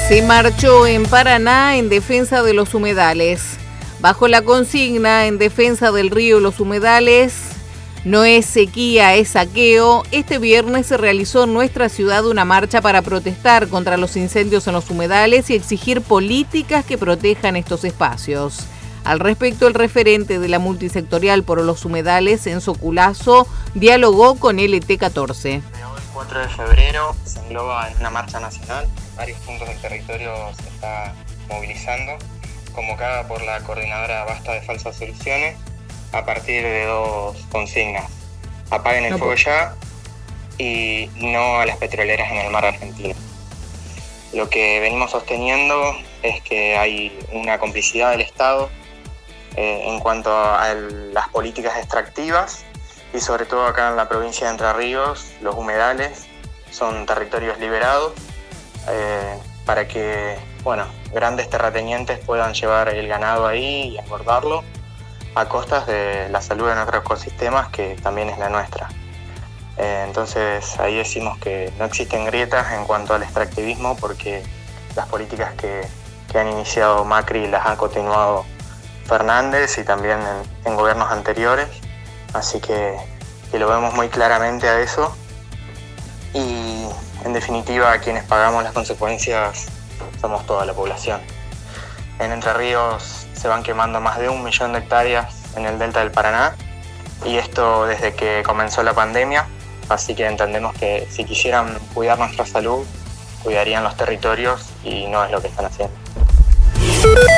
Se marchó en Paraná en defensa de los humedales. Bajo la consigna en defensa del río y los humedales, no es sequía, es saqueo, este viernes se realizó en nuestra ciudad una marcha para protestar contra los incendios en los humedales y exigir políticas que protejan estos espacios. Al respecto, el referente de la multisectorial por los humedales, Enzo Culazo, dialogó con LT14. Hoy, 4 de febrero, se engloba en una marcha nacional. Varios puntos del territorio se está movilizando, convocada por la coordinadora Basta de Falsas Soluciones, a partir de 2 consignas: apaguen el fuego ya y no a las petroleras en el mar argentino. Lo que venimos sosteniendo es que hay una complicidad del Estado en cuanto a las políticas extractivas, y sobre todo acá en la provincia de Entre Ríos, los humedales son territorios liberados para que grandes terratenientes puedan llevar el ganado ahí y engordarlo a costas de la salud de nuestros ecosistemas, que también es la nuestra. Entonces ahí decimos que no existen grietas en cuanto al extractivismo, porque las políticas que han iniciado Macri las ha continuado Fernández y también en gobiernos anteriores, así que lo vemos muy claramente a eso, y en definitiva quienes pagamos las consecuencias somos toda la población. En Entre Ríos se van quemando más de 1 millón de hectáreas en el delta del Paraná, y esto desde que comenzó la pandemia, así que entendemos que si quisieran cuidar nuestra salud, cuidarían los territorios, y no es lo que están haciendo.